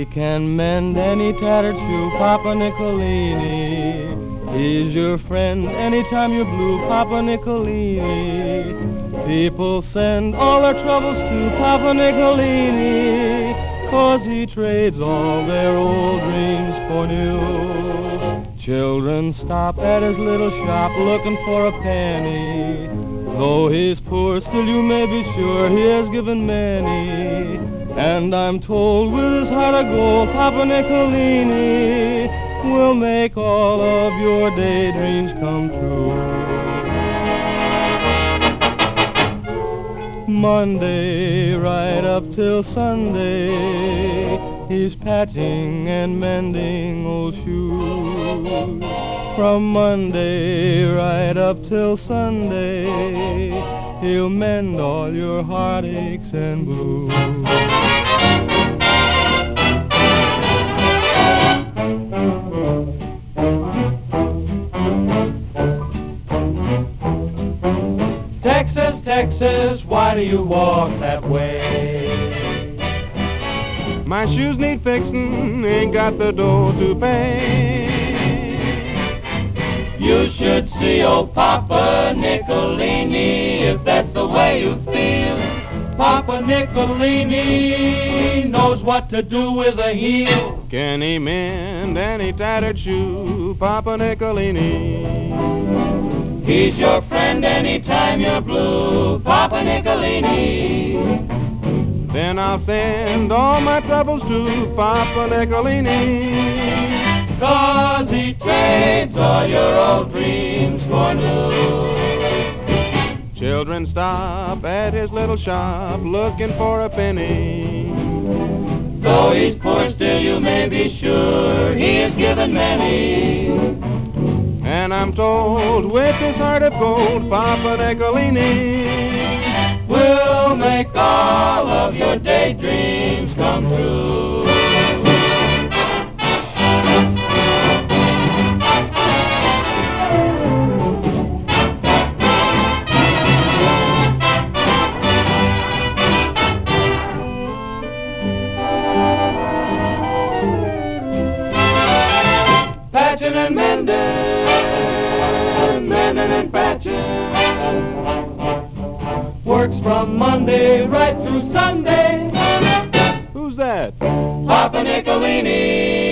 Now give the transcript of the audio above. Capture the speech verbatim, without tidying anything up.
can mend any tattered shoe, Papa Nicolini. He's your friend anytime you're blue, Papa Nicolini. People send all their troubles to Papa Nicolini, 'cause he trades all their old dreams for new. Children stop at his little shop looking for a penny. Though he's poor, still you may be sure he has given many. And I'm told with his heart of gold, Papa Nicolini will make all of your daydreams come true. Monday right up till Sunday, he's patching and mending old shoes. From Monday right up till Sunday, he'll mend all your heartaches and blues. Texas, Texas, why do you walk that way? My shoes need fixin', ain't got the dough to pay. You should see old Papa Nicolini if that's the way you feel. Papa Nicolini knows what to do with a heel. Can he mend any tattered shoe, Papa Nicolini? He's your friend anytime you're blue, Papa Nicolini. Then I'll send all my troubles to Papa Nicolini, 'cause he trades all your old dreams for new. Children stop at his little shop looking for a penny. Though he's poor, still you may be sure he has given many. And I'm told with his heart of gold, Papa Nicolini will make all of your daydreams come true. Patching and mending, mending and patching, works from Monday right through Sunday. Who's that? Papa Nicolini.